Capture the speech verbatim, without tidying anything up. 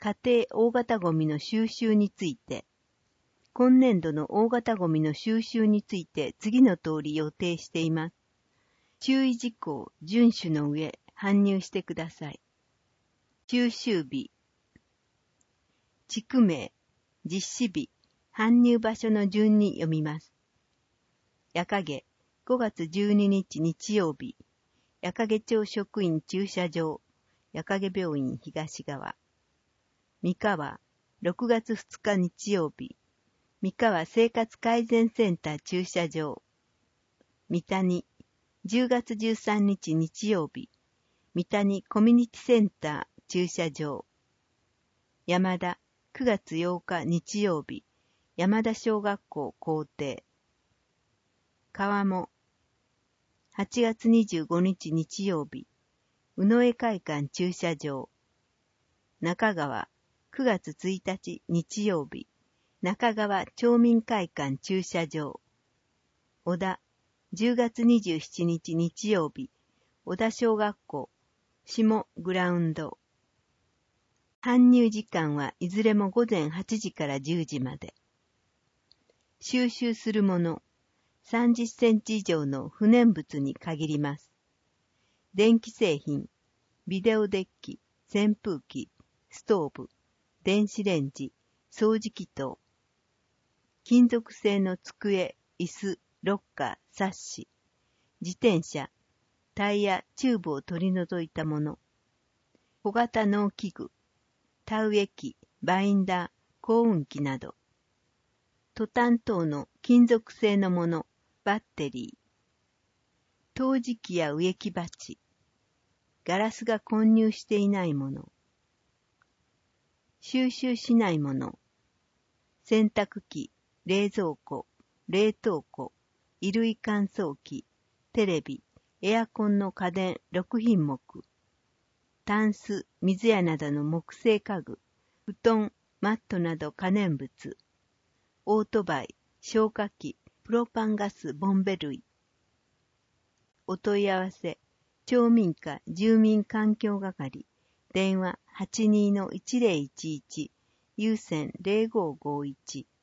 家庭大型ゴミの収集について、今年度の大型ゴミの収集について次の通り予定しています。注意事項、遵守の上、搬入してください。収集日、地区名、実施日、搬入場所の順に読みます。矢影、ごがつじゅうににち日曜日、矢影町職員駐車場、矢影病院東側。三河、ろくがつふつか日曜日、三河生活改善センター駐車場。三谷、じゅうがつじゅうさんにち日曜日、三谷コミュニティセンター駐車場。山田、くがつようか日曜日、山田小学校校庭。川面、はちがつにじゅうごにち日曜日、宇野江会館駐車場。中川、くがつついたち日曜日、中川町民会館駐車場。小田、じゅうがつにじゅうしちにち日曜日、小田小学校、下グラウンド。搬入時間はいずれもごぜんはちじからじゅうじまで。収集するもの、さんじゅっセンチ以上の不燃物に限ります。電気製品、ビデオデッキ、扇風機、ストーブ、電子レンジ、掃除機等。金属製の机、椅子、ロッカー、サッシ、自転車、タイヤ、チューブを取り除いたもの。小型農機具、田植え機、バインダー、耕運機など。トタン等の金属製のもの、バッテリー。陶磁器や植木鉢。ガラスが混入していないもの。収集しないもの。洗濯機、冷蔵庫、冷凍庫、衣類乾燥機、テレビ、エアコンの家電ろくひんもく。タンス、水屋などの木製家具、布団、マットなど可燃物。オートバイ、消火器、プロパンガスボンベ類。お問い合わせ、町民課住民環境係、電話 はちにーのいちぜろいちいち、有線ゼロごごいち。